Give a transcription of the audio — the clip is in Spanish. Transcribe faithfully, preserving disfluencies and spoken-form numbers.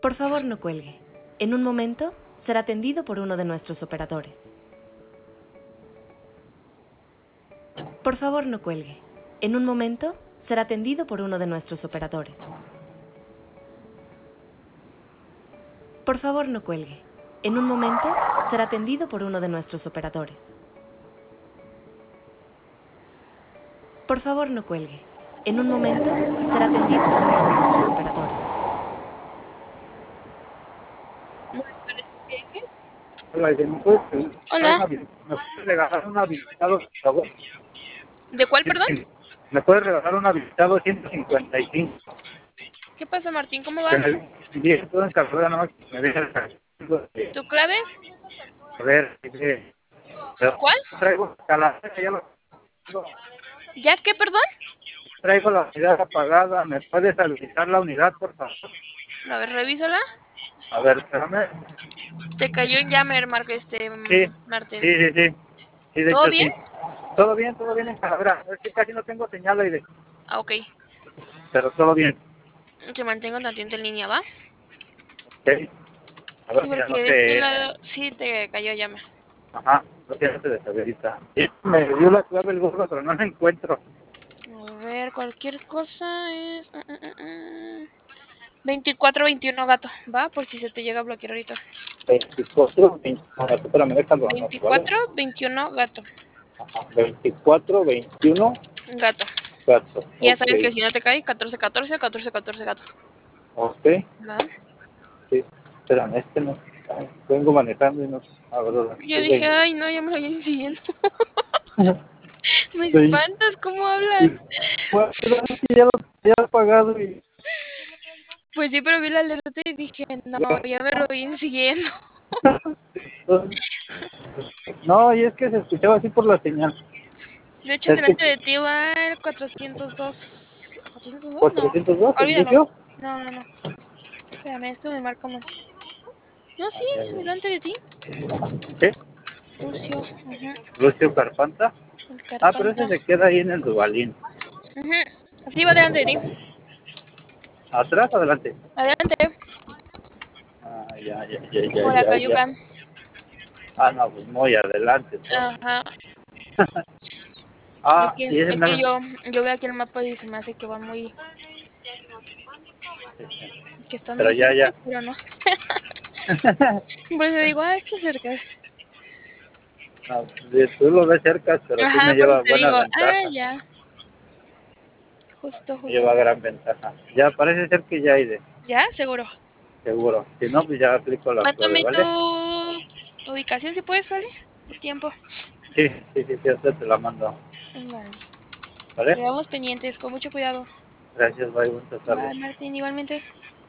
Por favor, no cuelgue. En un momento será atendido por uno de nuestros operadores. Por favor, no cuelgue. En un momento será atendido por uno de nuestros operadores. Por favor, no cuelgue. En un momento será atendido por uno de nuestros operadores. Por favor, no cuelgue. En un momento será atendido por uno de nuestros operadores. Hola, ¿me puedes regalar Hola. una, vi- ¿me puedes regalar un habilitado, por favor? ¿De cuál, perdón? ¿Me puedes regalar un habilitado ciento cincuenta y cinco? ¿Qué pasa, Martín? ¿Cómo Que vas? me dije todo en carrera, nada más que me deja el ¿Tu clave? a ver, eh, pero ¿Cuál? traigo calavera, ya lo tengo. ¿Ya qué, perdón? Traigo la unidad apagada, ¿me puedes habilitar la unidad, por favor? A ver, revísala. A ver, espérame. Te cayó en Yammer, Marco, este, Sí, mm, Martín. sí, sí, sí, sí, de ¿Todo hecho bien? sí. Todo bien, todo bien en calavera, es que casi no tengo señal ahí de, Ah, ok. pero todo bien. Te mantengo tantito en línea, ¿va? Ok. A Sí, ver, mira, no porque de este te... lado sí te cayó Yammer. Ajá, no te hace deshabilita. Sí, me dio la clave el gordo, pero no la encuentro. A ver, cualquier cosa es... ah, ah, ah, ah. veinticuatro veintiuno, gato, ¿va? Por si se te llega a bloquear ahorita. veinticuatro, veintiuno, espérame, déjalo anoto, ¿vale? veinticuatro veintiuno, gato. Ajá, veinticuatro, veintiuno, Gato. gato. Ya Ok, sabes que si no te cae, catorce catorce, catorce catorce, gato. ok, ¿Va? sí. Espérame, este no... ay, vengo manejando y no... A ver, Yo es dije, veinte. ay, no, ya me lo vienen siguiendo. Me veinte. espantas, ¿cómo hablas? Y, bueno, ya lo ya lo he pagado y... Pues sí, pero vi la alerta y dije, no, ya me lo vienen siguiendo. No, y es que se escuchaba así por la señal. De hecho, Es que delante de ti va el cuatrocientos dos. ¿cuatrocientos dos? No, cuatrocientos dos, el olvídalo. inicio. No, no, no. Espérame, esto me marca más. No, sí, Ay, ay, delante de ti. ay. ¿Qué? Lucio, ajá. Lucio Carpanta. El Ah, pero ese Carpanta. se queda ahí en el Dubalín. Ajá. Sí, va delante de ti. ¿Atrás o adelante? Adelante. Ah, ya, ya, ya, ya, Por la ya, ya. cayuca. Ah, no, pues muy adelante. Entonces. Ajá. Es Ah, que, y ese es que me... yo, yo veo aquí el mapa y se me hace que van muy, que están Pero muy ya, cerca, ya. pero no. Por eso digo, ah, está cerca. No, tú lo ves cerca, pero sí Ajá, me por eso lleva te buena digo, ah, ventaja. ya. Justo, Me justo. lleva gran ventaja. Ya parece ser que ya hay de... ¿Ya? Seguro. Seguro. Si no, pues ya aplico la clave, Mándame ¿vale? tu ubicación si puedes, ¿vale? Tu tiempo. Sí, sí, sí, sí, ahorita te la mando. Vale. ¿Vale? Quedamos pendientes, con mucho cuidado. Gracias, bye, buenas tardes. Bye, Martín, igualmente.